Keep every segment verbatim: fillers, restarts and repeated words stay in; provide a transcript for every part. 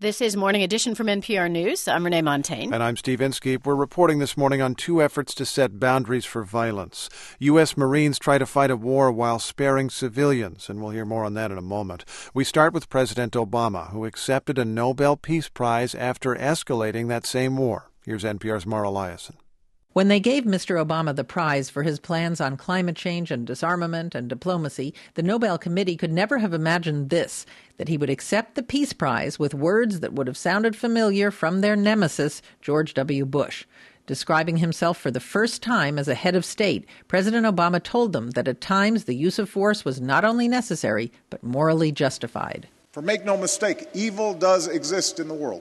This is Morning Edition from N P R News. I'm Renee Montaigne. And I'm Steve Inskeep. We're reporting this morning on two efforts to set boundaries for violence. U S. Marines try to fight a war while sparing civilians, and we'll hear more on that in a moment. We start with President Obama, who accepted a Nobel Peace Prize after escalating that same war. Here's N P R's Mara Liasson. When they gave Mister Obama the prize for his plans on climate change and disarmament and diplomacy, the Nobel Committee could never have imagined this, that he would accept the Peace Prize with words that would have sounded familiar from their nemesis, George W. Bush. Describing himself for the first time as a head of state, President Obama told them that at times the use of force was not only necessary, but morally justified. For make no mistake, evil does exist in the world.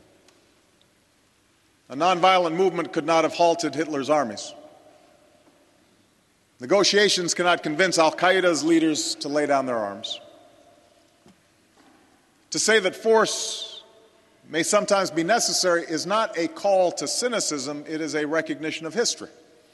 A nonviolent movement could not have halted Hitler's armies. Negotiations cannot convince al-Qaeda's leaders to lay down their arms. To say that force may sometimes be necessary is not a call to cynicism, it is a recognition of history,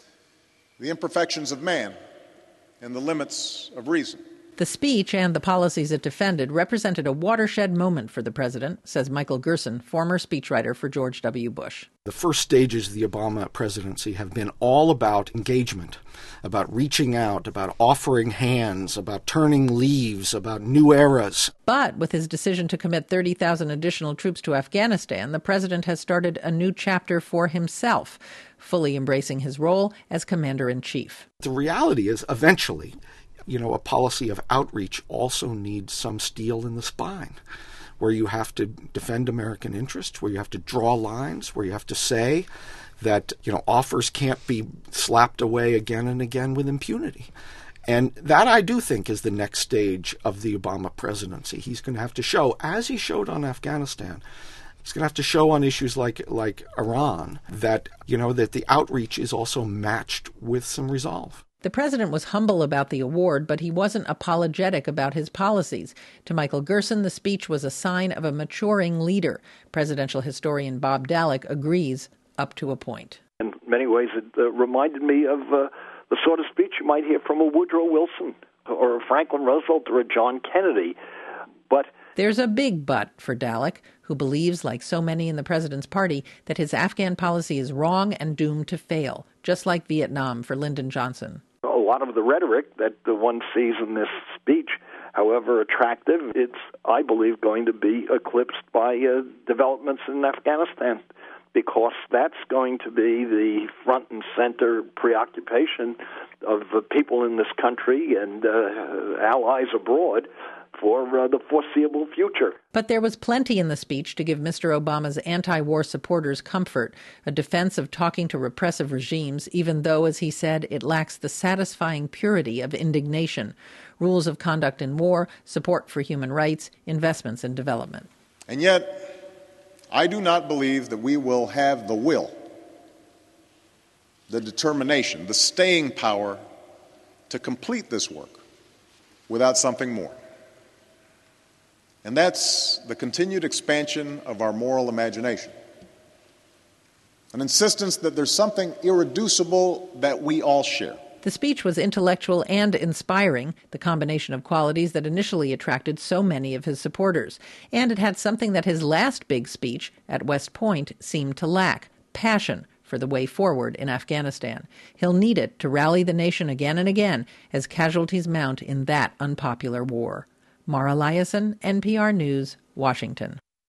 the imperfections of man, and the limits of reason. The speech and the policies it defended represented a watershed moment for the president, says Michael Gerson, former speechwriter for George W. Bush. The first stages of the Obama presidency have been all about engagement, about reaching out, about offering hands, about turning leaves, about new eras. But with his decision to commit thirty thousand additional troops to Afghanistan, the president has started a new chapter for himself, fully embracing his role as commander-in-chief. The reality is, eventually, you know, a policy of outreach also needs some steel in the spine, where you have to defend American interests, where you have to draw lines, where you have to say that, you know, offers can't be slapped away again and again with impunity. And that, I do think, is the next stage of the Obama presidency. He's going to have to show, as he showed on Afghanistan, he's going to have to show on issues like like Iran that, you know, that the outreach is also matched with some resolve. The president was humble about the award, but he wasn't apologetic about his policies. To Michael Gerson, the speech was a sign of a maturing leader. Presidential historian Bob Dallek agrees, up to a point. In many ways, it uh, reminded me of uh, the sort of speech you might hear from a Woodrow Wilson or a Franklin Roosevelt or a John Kennedy. But there's a big but for Dallek, who believes, like so many in the president's party, that his Afghan policy is wrong and doomed to fail, just like Vietnam for Lyndon Johnson. A lot of the rhetoric that the one sees in this speech, however attractive, it's, I believe, going to be eclipsed by uh, developments in Afghanistan, because that's going to be the front and center preoccupation of the people in this country and uh, allies abroad for uh, the foreseeable future. But there was plenty in the speech to give Mister Obama's anti-war supporters comfort, a defense of talking to repressive regimes, even though, as he said, it lacks the satisfying purity of indignation, rules of conduct in war, support for human rights, investments in development. And yet, I do not believe that we will have the will, the determination, the staying power to complete this work without something more. And that's the continued expansion of our moral imagination. An insistence that there's something irreducible that we all share. The speech was intellectual and inspiring, the combination of qualities that initially attracted so many of his supporters. And it had something that his last big speech at West Point seemed to lack: passion for the way forward in Afghanistan. He'll need it to rally the nation again and again as casualties mount in that unpopular war. Mara Liasson, N P R News, Washington.